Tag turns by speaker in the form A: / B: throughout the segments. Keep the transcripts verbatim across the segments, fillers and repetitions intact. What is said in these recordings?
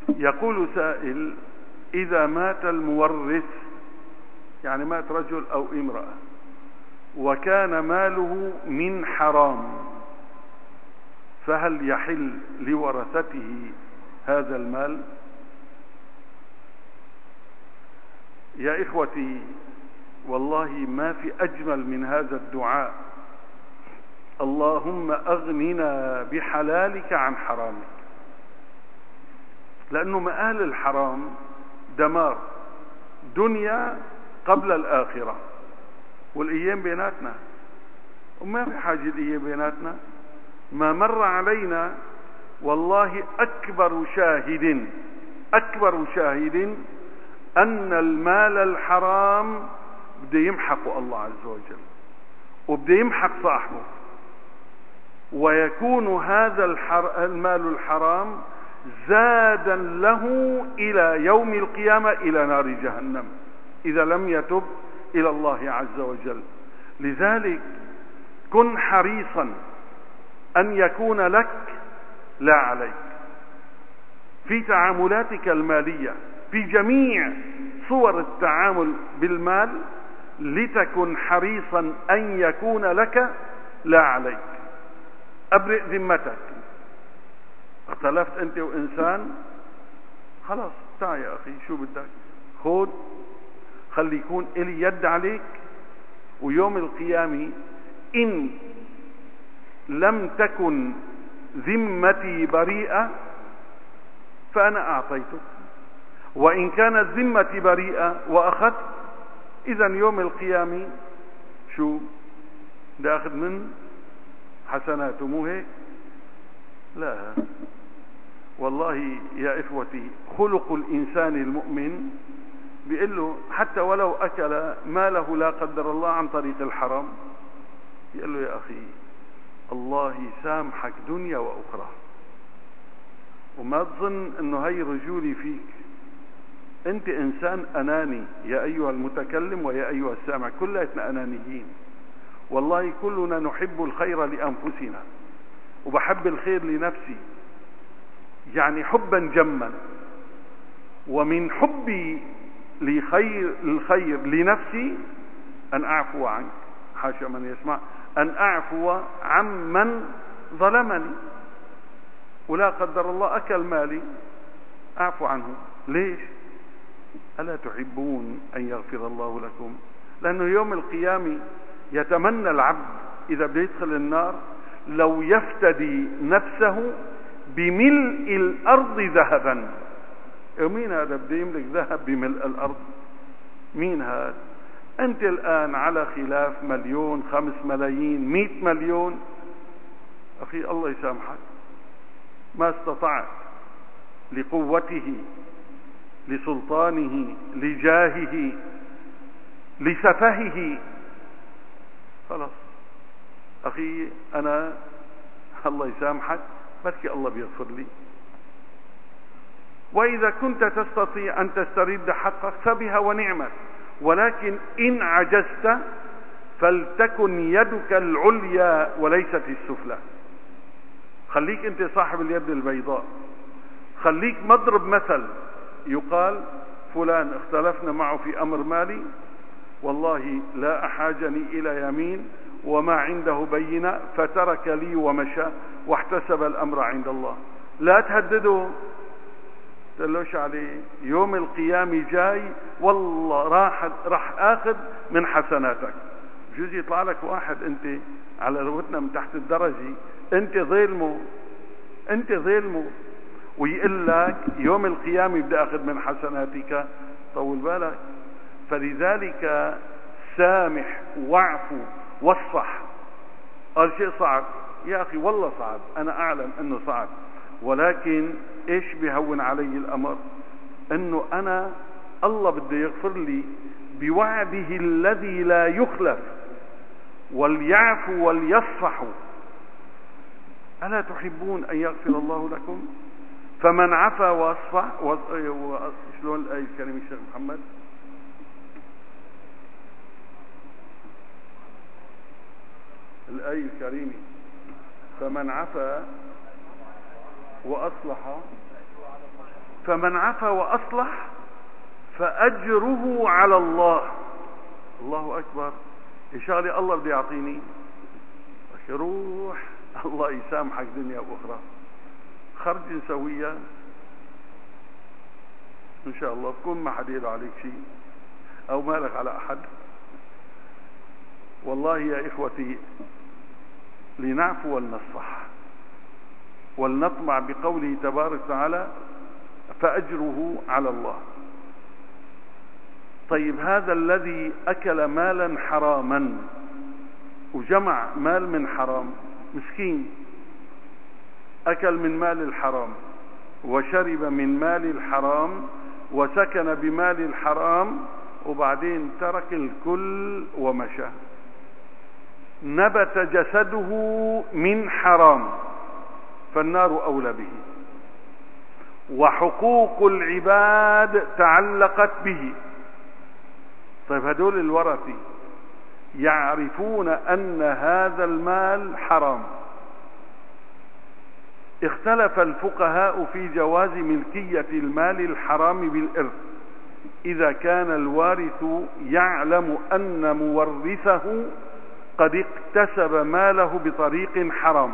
A: يقول سائل: إذا مات المورث، يعني مات رجل أو امرأة وكان ماله من حرام، فهل يحل لورثته هذا المال؟ يا إخوتي، والله ما في أجمل من هذا الدعاء: اللهم أغننا بحلالك عن حرامك. لأنه مآل الحرام دمار دنيا قبل الآخرة، والأيام بيناتنا، وما في حاجة الأيام بيناتنا. ما مر علينا والله أكبر شاهد أكبر شاهد أن المال الحرام بده يمحق الله عز وجل، وبده يمحق صاحبه، ويكون هذا المال الحرام زادا له إلى يوم القيامة إلى نار جهنم إذا لم يتب إلى الله عز وجل. لذلك كن حريصا أن يكون لك لا عليك في تعاملاتك المالية، في جميع صور التعامل بالمال، لتكن حريصا أن يكون لك لا عليك. أبرئ ذمتك. اختلفت أنت وإنسان، خلاص تعال يا أخي، شو بدك، خذ، خلي يكون إلي يد عليك، ويوم القيامة إن لم تكن ذمتي بريئة فأنا أعطيتك، وإن كانت ذمتي بريئة وأخذت، إذا يوم القيامة شو بدي أخذ من حسناته، مو هيك؟ لا والله يا إخوتي، خلق الإنسان المؤمن بيقول له حتى ولو أكل ماله لا قدر الله عن طريق الحرام، يقول له يا أخي الله يسامحك دنيا وأخرى، وما تظن أنه هي رجولي فيك. أنت إنسان أناني يا أيها المتكلم ويا أيها السامع، كلنا أنانيين والله. كلنا نحب الخير لأنفسنا، وبحب الخير لنفسي، يعني حبا جما. ومن حبي لخير الخير لنفسي أن أعفو عنك، حاشا من يسمع، أن أعفو عمن ظلمني، ولا قدر الله أكل مالي أعفو عنه. ليش؟ ألا تحبون أن يغفر الله لكم؟ لأنه يوم القيامة يتمنى العبد إذا بده يدخل النار لو يفتدي نفسه بملء الأرض ذهبا. مين هذا بده يملك ذهب بملء الأرض؟ مين هذا؟ أنت الآن على خلاف مليون، خمس ملايين، مئة مليون، أخي الله يسامحك، ما استطعت لقوته، لسلطانه، لجاهه، لسفهه، خلاص أخي أنا الله يسامحك، بركي الله بيغفر لي. وإذا كنت تستطيع أن تسترد حقك فبها ونعمت، ولكن إن عجزت فلتكن يدك العليا وليست السفلى. خليك أنت صاحب اليد البيضاء، خليك مضرب مثل. يقال فلان اختلفنا معه في أمر مالي، والله لا أحاجني إلى يمين وما عنده بينة، فترك لي ومشى واحتسب الأمر عند الله. لا تهدده، تقولوش عليه، يوم القيامة جاي والله راح راح آخذ من حسناتك. بجوز يطلع لك واحد أنت على روتنا من تحت الدرجة، أنت ظلمه أنت ظلمه ويقول لك يوم القيامة بدي أخذ من حسناتك. طول بالك. فلذلك سامح واعفو واصفح. قال شيء صعب يا أخي، والله صعب، أنا أعلم أنه صعب، ولكن إيش بيهون علي الأمر؟ أنه أنا الله بده يغفر لي بوعده الذي لا يخلف، وليعفوا وليصفحوا. ألا تحبون أن يغفر الله لكم؟ فمن عفا واصفح و... شلون الآية الكريمة الشيخ محمد؟ الآية الكريمة فمن عفا وأصلح فمن عفا وأصلح فأجره على الله. الله أكبر، إن شاء الله الله بده يعطيني روح، الله يسامحك دنيا وأخرى، خرج سوية إن شاء الله، تكون ما حد يدعو عليك شيء أو مالك على أحد. والله يا إخوتي لنعفو ولنصفح ولنطمع بقوله تبارك وتعالى فأجره على الله. طيب هذا الذي أكل مالا حراما وجمع مال من حرام، مسكين أكل من مال الحرام وشرب من مال الحرام وسكن بمال الحرام، وبعدين ترك الكل ومشى، نبت جسده من حرام، فالنار أولى به، وحقوق العباد تعلقت به. طيب هدول الورثة يعرفون أن هذا المال حرام. اختلف الفقهاء في جواز ملكية المال الحرام بالإرث إذا كان الوارث يعلم أن مورثه قد اكتسب ماله بطريق حرام.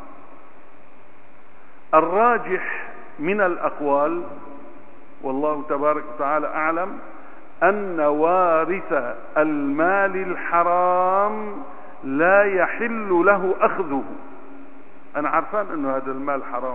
A: الراجح من الأقوال والله تبارك وتعالى أعلم أن وارث المال الحرام لا يحل له أخذه. أنا عارفان أنه هذا المال حرام،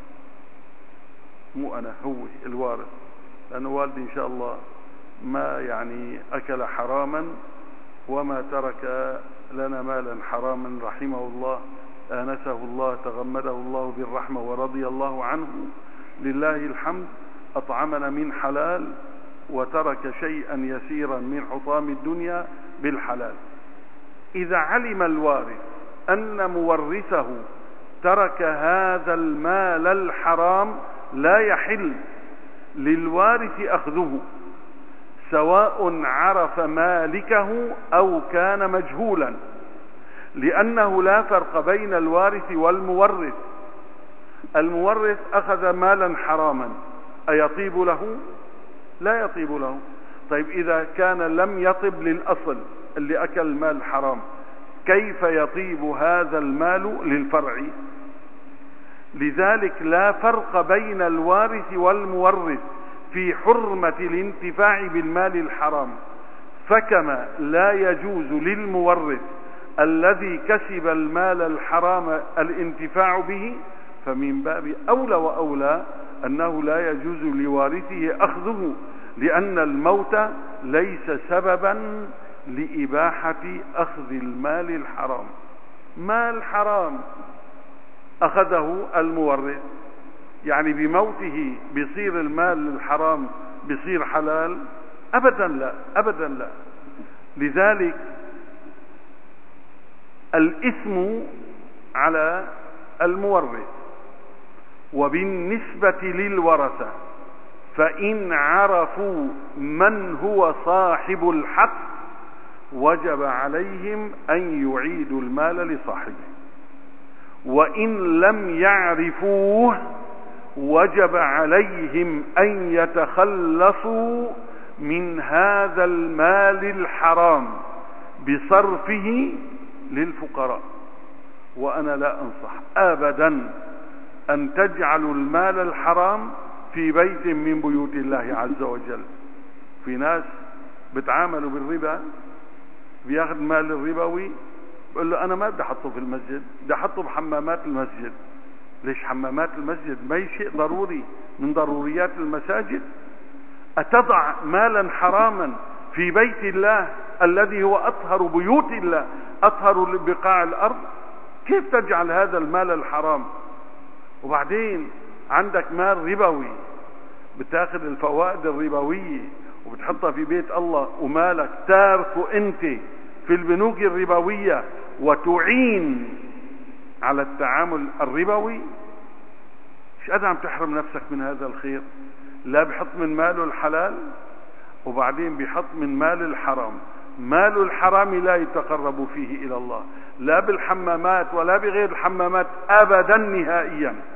A: مو أنا، هو الوارث، لأن والدي إن شاء الله ما يعني أكل حراما وما ترك لنا مالا حراما رحمه الله، آنسه الله، تغمده الله بالرحمة ورضي الله عنه، لله الحمد، أطعمنا من حلال وترك شيئا يسيرا من حطام الدنيا بالحلال. إذا علم الوارث أن مورثه ترك هذا المال الحرام لا يحل للوارث أخذه، سواء عرف مالكه أو كان مجهولا، لأنه لا فرق بين الوارث والمورث. المورث أخذ مالا حراما، أيطيب له؟ لا يطيب له. طيب إذا كان لم يطب للأصل اللي أكل مال حرام، كيف يطيب هذا المال للفرع؟ لذلك لا فرق بين الوارث والمورث في حرمة الانتفاع بالمال الحرام. فكما لا يجوز للمورث الذي كسب المال الحرام الانتفاع به، فمن باب أولى وأولى أنه لا يجوز لوارثه أخذه، لأن الموت ليس سببا لإباحة أخذ المال الحرام. مال حرام أخذه المورث، يعني بموته بيصير المال الحرام بيصير حلال؟ أبدا لا، أبدا لا. لذلك الإثم على المورث. وبالنسبة للورثة فإن عرفوا من هو صاحب الحق وجب عليهم أن يعيدوا المال لصاحبه، وإن لم يعرفوه وجب عليهم أن يتخلصوا من هذا المال الحرام بصرفه للفقراء. وأنا لا أنصح أبدا أن تجعلوا المال الحرام في بيت من بيوت الله عز وجل. في ناس بتعاملوا بالربا، بياخذ مال الربوي بقول له أنا ما بدي أحطه في المسجد، بدي أحطه بحمامات المسجد. ليش حمامات المسجد؟ ما هي شيء ضروري من ضروريات المساجد؟ أتضع مالا حراما في بيت الله الذي هو أطهر بيوت الله، أطهر بقاع الأرض؟ كيف تجعل هذا المال الحرام؟ وبعدين عندك مال ربوي، بتاخذ الفوائد الربوية وبتحطها في بيت الله، ومالك تاركه انت في البنوك الربوية وتعين على التعامل الربوي. ايش قد عم تحرم نفسك من هذا الخير؟ لا بحط من ماله الحلال وبعدين بحط من مال الحرام. مال الحرام لا يتقرب فيه إلى الله، لا بالحمامات ولا بغير الحمامات أبدا نهائيا.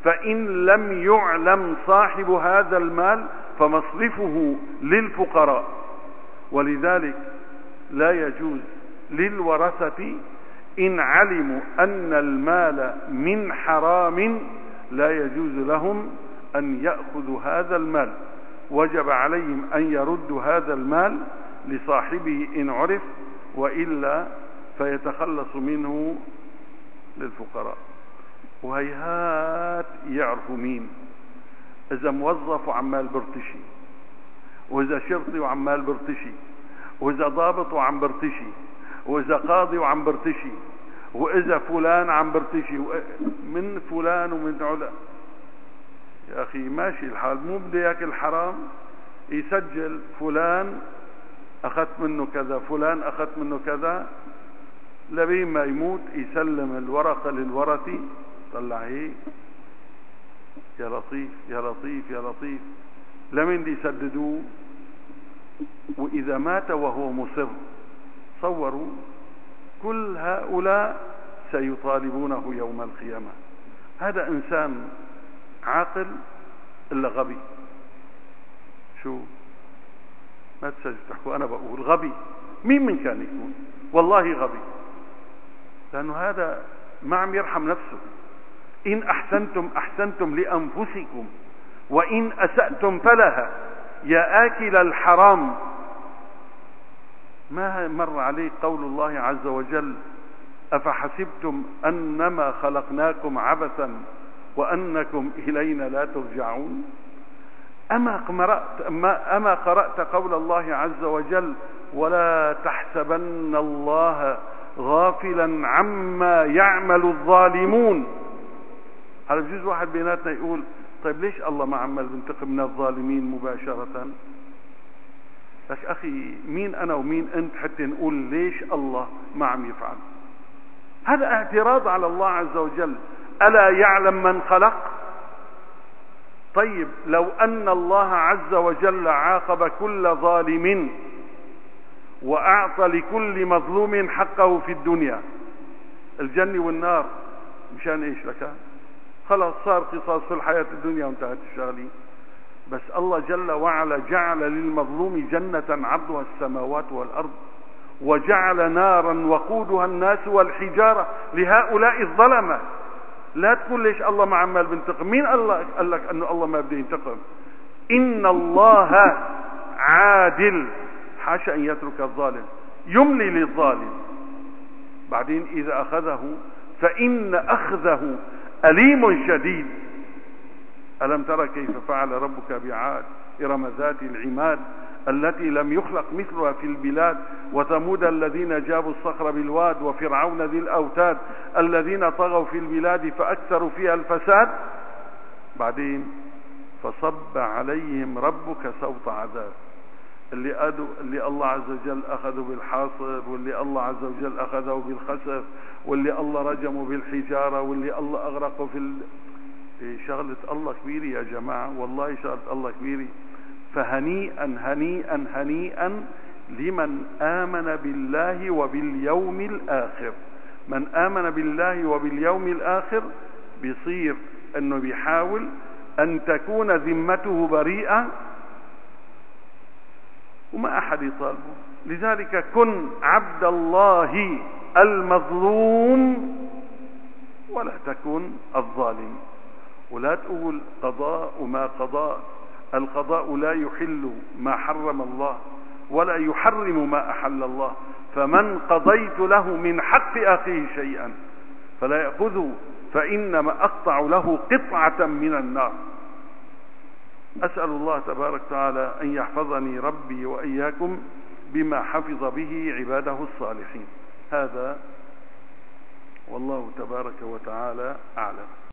A: فإن لم يعلم صاحب هذا المال فمصرفه للفقراء. ولذلك لا يجوز للورثة إن علموا أن المال من حرام لا يجوز لهم أن يأخذوا هذا المال، وجب عليهم أن يردوا هذا المال لصاحبه إن عرف، وإلا فيتخلص منه للفقراء. وهيهات يعرفوا مين، إذا موظف وعمال برتشي، وإذا شرطي وعمال برتشي، وإذا ضابط وعم برتشي، وإذا قاضي وعم برتشي، وإذا فلان عم برتشي من فلان ومن علا. يا أخي ماشي الحال، مو بده ياكل حرام يسجل فلان أخذت منه كذا، فلان أخذت منه كذا، لبين ما يموت يسلم الورقة للورثة. طلع هيك يا لطيف يا لطيف يا لطيف، لمن دي يسددوه؟ وإذا مات وهو مصر صوروا كل هؤلاء سيطالبونه يوم القيامة. هذا إنسان عاقل إلا غبي. شو ما تسجد تحكوا، أنا بقول غبي. مين من كان يكون؟ والله غبي، لأنه هذا ما عم يرحم نفسه. إن أحسنتم أحسنتم لأنفسكم وإن أسأتم فلها. يا آكل الحرام، ما مر عليك قول الله عز وجل أفحسبتم أنما خلقناكم عبثا وأنكم إلينا لا ترجعون؟ أما قرأت, أما قرأت قول الله عز وجل ولا تحسبن الله غافلا عما يعمل الظالمون؟ هذا بجوز واحد بيناتنا يقول طيب ليش الله ما عمل بنتقم من الظالمين مباشرة؟ لك أخي مين أنا ومين أنت حتى نقول ليش الله ما عم يفعل؟ هذا اعتراض على الله عز وجل. ألا يعلم من خلق؟ طيب لو أن الله عز وجل عاقب كل ظالم وأعطى لكل مظلوم حقه في الدنيا، الجنة والنار، مشان إيش لك؟ خلاص صار قصاص في الحياة الدنيا وانتهت الشغلة. بس الله جل وعلا جعل للمظلوم جنة عرضها السماوات والأرض، وجعل نارا وقودها الناس والحجارة لهؤلاء الظلمة. لا تقول ليش الله ما عمال بينتقم. مين الله قال لك أنه الله ما بده ينتقم؟ إن الله عادل، حاشا أن يترك الظالم، يملي للظالم، بعدين إذا أخذه فإن أخذه أليم شديد. ألم ترى كيف فعل ربك بعاد إرم ذات العماد التي لم يخلق مثلها في البلاد، وثمود الذين جابوا الصخر بالواد، وفرعون ذي الأوتاد الذين طغوا في البلاد فأكثروا فيها الفساد. بعدين فصب عليهم ربك صوت عذاب. اللي أدو اللي الله عز وجل أخذوا بالحاصب، واللي الله عز وجل أخذوا بالخسف، واللي الله رجموا بالحجارة، واللي الله أغرقوا في ال... شغلة الله كبيرة يا جماعة، والله شغلة الله كبيرة. فهنيئا هنيئا هنيئا لمن آمن بالله وباليوم الآخر. من آمن بالله وباليوم الآخر بيصير أنه بيحاول أن تكون ذمته بريئة وما أحد يطالبه. لذلك كن عبد الله المظلوم ولا تكن الظالم. ولا تقول قضاء وما قضاء. القضاء لا يحل ما حرم الله ولا يحرم ما أحل الله. فمن قضيت له من حق أخيه شيئا فلا يأخذه، فإنما أقطع له قطعة من النار. أسأل الله تبارك وتعالى أن يحفظني ربي وإياكم بما حفظ به عباده الصالحين. هذا والله تبارك وتعالى أعلم.